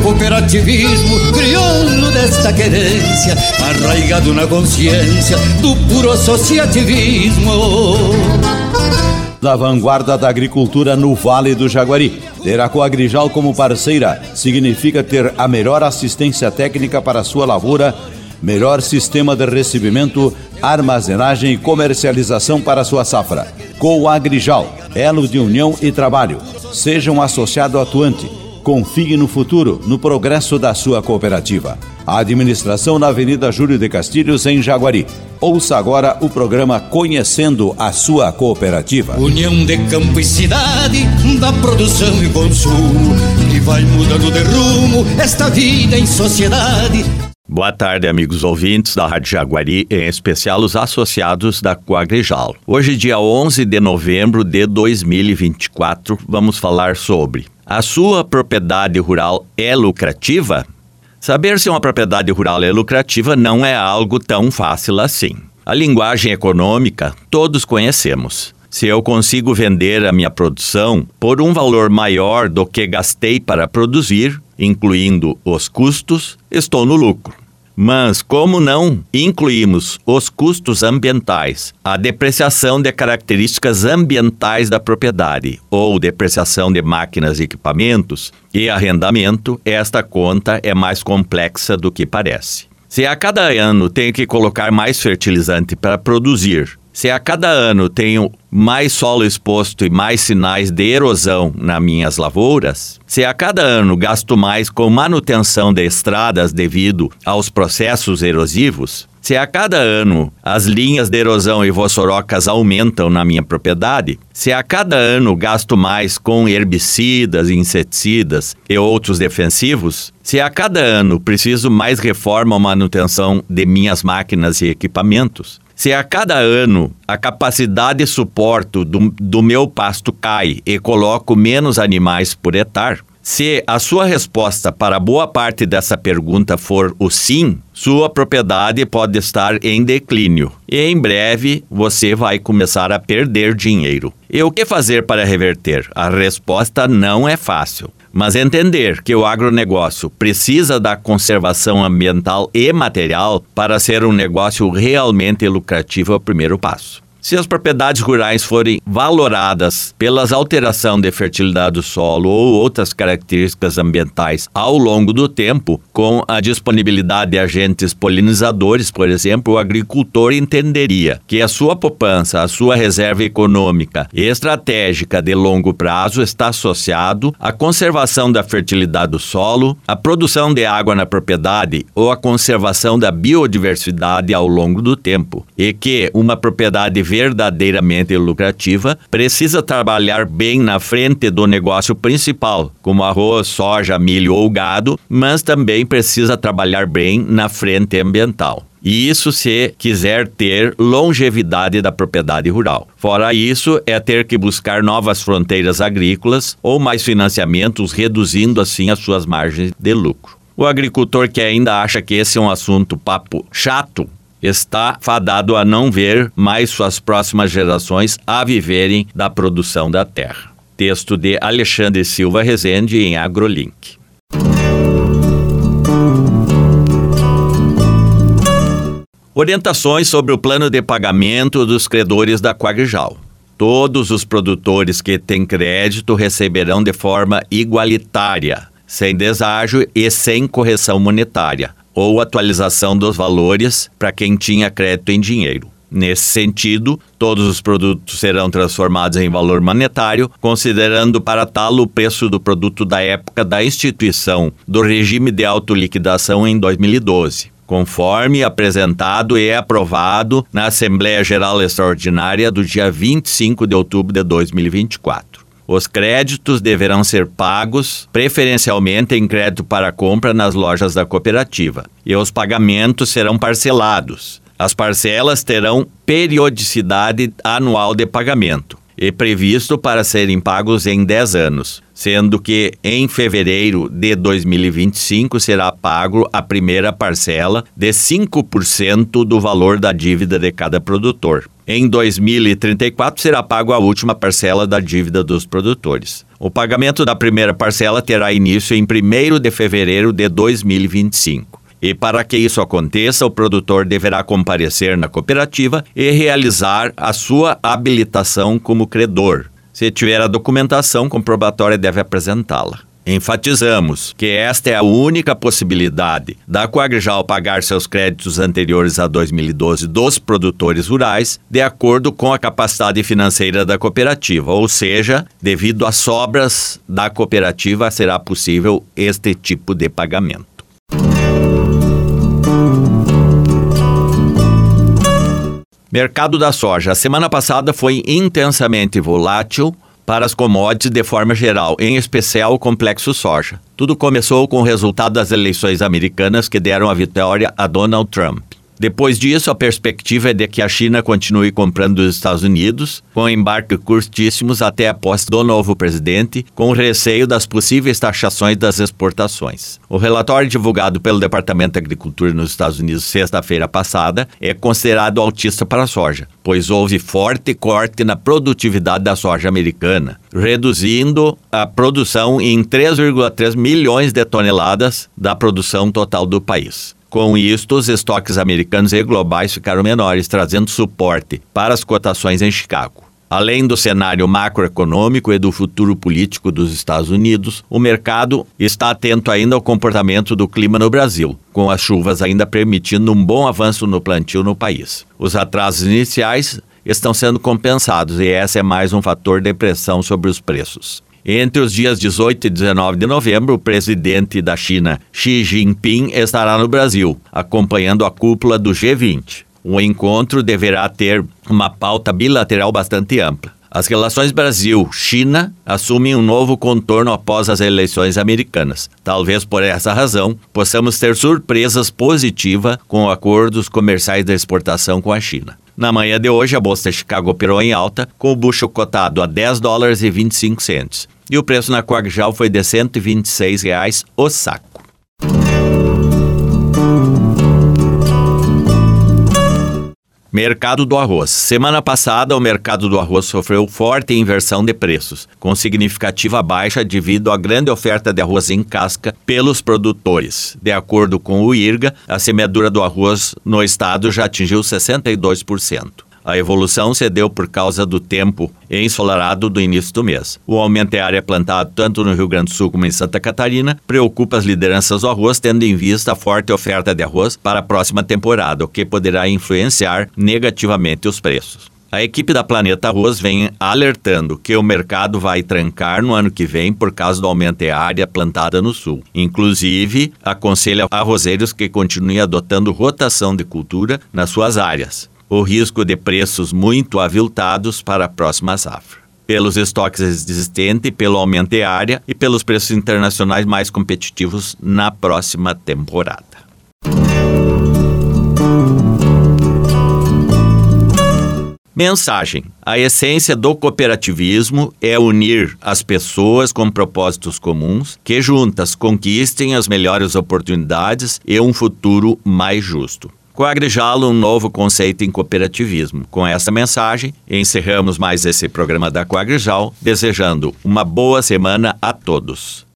cooperativismo crioulo desta querência, arraigado na consciência do puro associativismo. Da vanguarda da agricultura no Vale do Jaguari. Ter a Coagrijal como parceira significa ter a melhor assistência técnica para a sua lavoura, melhor sistema de recebimento, armazenagem e comercialização para a sua safra. Coagrijal, elo de união e trabalho. Seja um associado atuante. Confie no futuro, no progresso da sua cooperativa. A administração na Avenida Júlio de Castilhos, em Jaguari. Ouça agora o programa Conhecendo a Sua Cooperativa. União de campo e cidade, da produção e consumo, que vai mudando de rumo esta vida em sociedade. Boa tarde, amigos ouvintes da Rádio Jaguari, em especial os associados da Coagrijal. Hoje, dia 11 de novembro de 2024, vamos falar sobre: a sua propriedade rural é lucrativa? Saber se uma propriedade rural é lucrativa não é algo tão fácil assim. A linguagem econômica todos conhecemos. Se eu consigo vender a minha produção por um valor maior do que gastei para produzir, incluindo os custos, estou no lucro. Mas como não incluímos os custos ambientais, a depreciação de características ambientais da propriedade ou depreciação de máquinas e equipamentos e arrendamento, esta conta é mais complexa do que parece. Se a cada ano tenho que colocar mais fertilizante para produzir, se a cada ano tenho mais solo exposto e mais sinais de erosão nas minhas lavouras, se a cada ano gasto mais com manutenção de estradas devido aos processos erosivos, se a cada ano as linhas de erosão e vossorocas aumentam na minha propriedade, se a cada ano gasto mais com herbicidas, inseticidas e outros defensivos, se a cada ano preciso mais reforma ou manutenção de minhas máquinas e equipamentos, se a cada ano a capacidade de suporte do meu pasto cai e coloco menos animais por hectare, se a sua resposta para boa parte dessa pergunta for o sim, sua propriedade pode estar em declínio e em breve você vai começar a perder dinheiro. E o que fazer para reverter? A resposta não é fácil. Mas entender que o agronegócio precisa da conservação ambiental e material para ser um negócio realmente lucrativo é o primeiro passo. Se as propriedades rurais forem valoradas pelas alterações de fertilidade do solo ou outras características ambientais ao longo do tempo, com a disponibilidade de agentes polinizadores, por exemplo, o agricultor entenderia que a sua poupança, a sua reserva econômica e estratégica de longo prazo está associado à conservação da fertilidade do solo, à produção de água na propriedade ou à conservação da biodiversidade ao longo do tempo, e que uma propriedade verdadeiramente lucrativa precisa trabalhar bem na frente do negócio principal, como arroz, soja, milho ou gado, mas também precisa trabalhar bem na frente ambiental. E isso se quiser ter longevidade da propriedade rural. Fora isso, é ter que buscar novas fronteiras agrícolas ou mais financiamentos, reduzindo assim as suas margens de lucro. O agricultor que ainda acha que esse é um assunto papo chato, está fadado a não ver mais suas próximas gerações a viverem da produção da terra. Texto de Alexandre Silva Rezende em AgroLink. Orientações sobre o plano de pagamento dos credores da Coagrijal. Todos os produtores que têm crédito receberão de forma igualitária, sem deságio e sem correção monetária, ou atualização dos valores para quem tinha crédito em dinheiro. Nesse sentido, todos os produtos serão transformados em valor monetário, considerando para tal o preço do produto da época da instituição do regime de autoliquidação em 2012, conforme apresentado e aprovado na Assembleia Geral Extraordinária do dia 25 de outubro de 2024. Os créditos deverão ser pagos preferencialmente em crédito para compra nas lojas da cooperativa, e os pagamentos serão parcelados. As parcelas terão periodicidade anual de pagamento. e previsto para serem pagos em 10 anos, sendo que em fevereiro de 2025 será pago a primeira parcela de 5% do valor da dívida de cada produtor. Em 2034 será pago a última parcela da dívida dos produtores. O pagamento da primeira parcela terá início em 1º de fevereiro de 2025. E para que isso aconteça, o produtor deverá comparecer na cooperativa e realizar a sua habilitação como credor. Se tiver a documentação comprobatória, deve apresentá-la. Enfatizamos que esta é a única possibilidade da Coagrijal pagar seus créditos anteriores a 2012 dos produtores rurais, de acordo com a capacidade financeira da cooperativa, ou seja, devido às sobras da cooperativa, será possível este tipo de pagamento. Mercado da soja. A semana passada foi intensamente volátil para as commodities de forma geral, em especial o complexo soja. Tudo começou com o resultado das eleições americanas que deram a vitória a Donald Trump. Depois disso, a perspectiva é de que a China continue comprando dos Estados Unidos, com embarques curtíssimos até a posse do novo presidente, com receio das possíveis taxações das exportações. O relatório divulgado pelo Departamento de Agricultura nos Estados Unidos sexta-feira passada é considerado altista para a soja, pois houve forte corte na produtividade da soja americana, reduzindo a produção em 3,3 milhões de toneladas da produção total do país. Com isto, os estoques americanos e globais ficaram menores, trazendo suporte para as cotações em Chicago. Além do cenário macroeconômico e do futuro político dos Estados Unidos, o mercado está atento ainda ao comportamento do clima no Brasil, com as chuvas ainda permitindo um bom avanço no plantio no país. Os atrasos iniciais estão sendo compensados e esse é mais um fator de pressão sobre os preços. Entre os dias 18 e 19 de novembro, o presidente da China, Xi Jinping, estará no Brasil, acompanhando a cúpula do G20. O encontro deverá ter uma pauta bilateral bastante ampla. As relações Brasil-China assumem um novo contorno após as eleições americanas. Talvez por essa razão, possamos ter surpresas positivas com acordos comerciais de exportação com a China. Na manhã de hoje, a Bolsa de Chicago operou em alta, com o bushel cotado a $10,25. E o preço na Coagrijal foi de R$ 126 o saco. Mercado do arroz. Semana passada, o mercado do arroz sofreu forte inversão de preços, com significativa baixa devido à grande oferta de arroz em casca pelos produtores. De acordo com o IRGA, a semeadura do arroz no estado já atingiu 62%. A evolução se deu por causa do tempo ensolarado do início do mês. O aumento de área plantada tanto no Rio Grande do Sul como em Santa Catarina preocupa as lideranças do arroz, tendo em vista a forte oferta de arroz para a próxima temporada, o que poderá influenciar negativamente os preços. A equipe da Planeta Arroz vem alertando que o mercado vai trancar no ano que vem por causa do aumento de área plantada no sul. Inclusive, aconselha arrozeiros que continuem adotando rotação de cultura nas suas áreas. O risco de preços muito aviltados para a próxima safra. Pelos estoques existentes, pelo aumento de área e pelos preços internacionais mais competitivos na próxima temporada. Mensagem: a essência do cooperativismo é unir as pessoas com propósitos comuns que juntas conquistem as melhores oportunidades e um futuro mais justo. Coagrijal, um novo conceito em cooperativismo. Com essa mensagem, encerramos mais esse programa da Coagrijal, desejando uma boa semana a todos.